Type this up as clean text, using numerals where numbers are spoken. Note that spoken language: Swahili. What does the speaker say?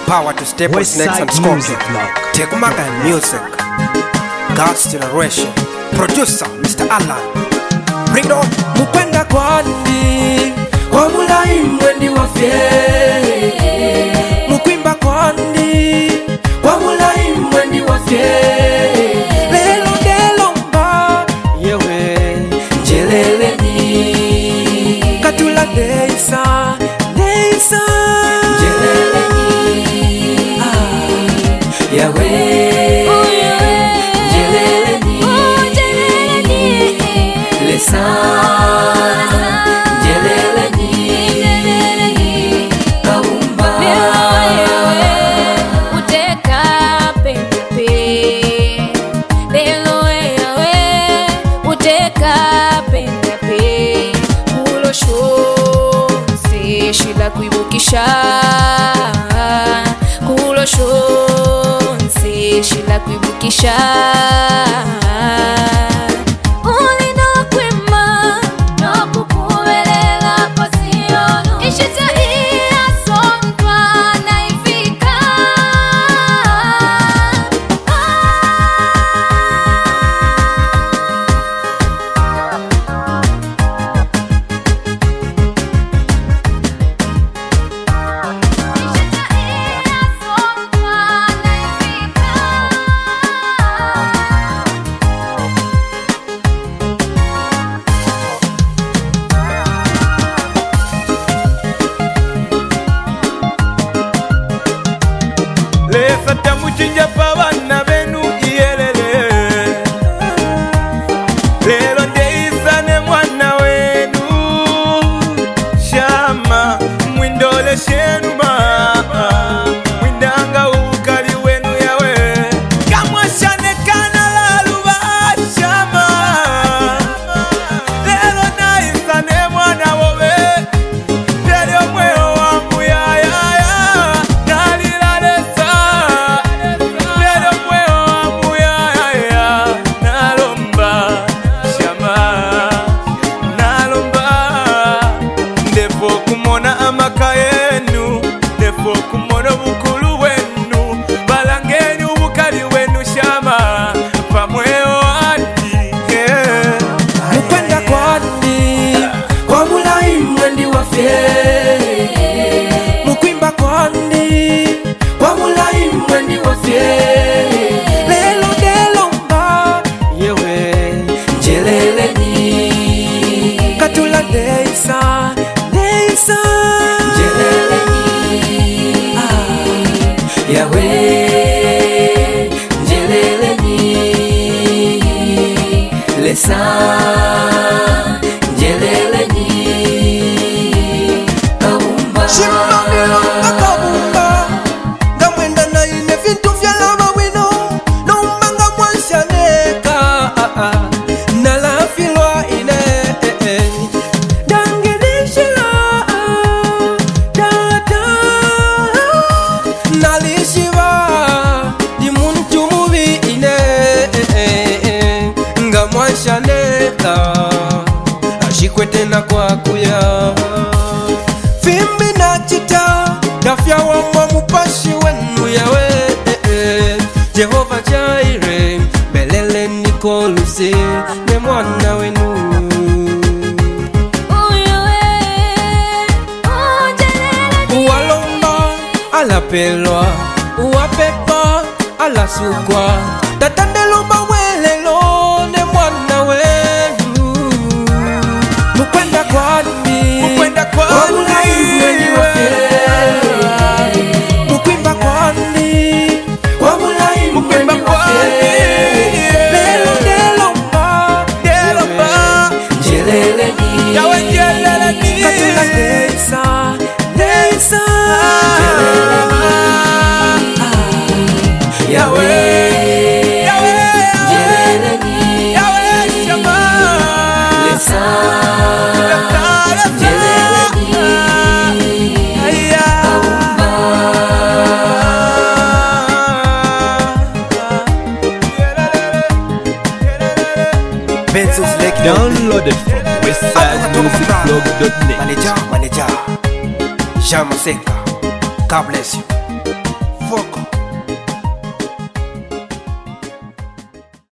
Power to step on snakes and scorpions. Take Maga and music. God's generation. Producer Mr. Alan. Bring it on. Mukwenda kwandi Wamulai mwendi wafye. Mukwimba kwandi Wamulai mwendi wafye. Lelo delo mba yewe njelele ni Katula deisa deisa njelele ni yawe njelele ni lesa njelele ni kaumba uteka pepe lelo yawe uteka pepe mulo shonse shila kuibukisha kulo shonse shila kuibukisha Lefata muchinja pa bana benu iyelele. Lelo ndeisane mwana wenu. Shama mwindole shenu ma mwindanga ukali wenu yawe. Kamwa shane kana laluba shama. Lelo naisane mwana wowe. Lelo mweo wangu ya amakayenu defo kumono bukulu wenu balangeni ubukali wenu shama pamweo ati Mukwenda kwandi Wamulai mwendi wafye. Mukwimba kwandi Wamulai mwendi wafye. Lelo delo mba yewe njelele ni Katula deisa deisa njelele ni yawe njelele ni lesa njelele ni kaumba Shimba milonga kabumba Ngamwenda na ine vintu vya lama wino Numbanga mwanshaneka Nalafilwa ine Dangedishila Dada Nalishiva Di muntu mubi ine Nga mwanshaneka Ashikwete na kwa kuya Fimbi na chita Dafya wamwa mupashi wenu yawe Jehova Jaire Belele nikolusi Ne mwana wenu Uwalomba alapelwa Uwapepa alasukwa Tatandelomba welelo Ne mwana wenu Mukwenda kwandi Mukwenda kwandi Wamulai mwendi wafye. Mukwimba kwandi Wamulai Mukwimba mwendi wafye. kwandi. Lelo delo mba Delo mba. njelele ni Yawe njelele ni. Katula deisa deisa njelele ni yawe njelele ni shama lesa Downloaded from westsidemusicblog.net. Manager, Jean Maseka. God bless you.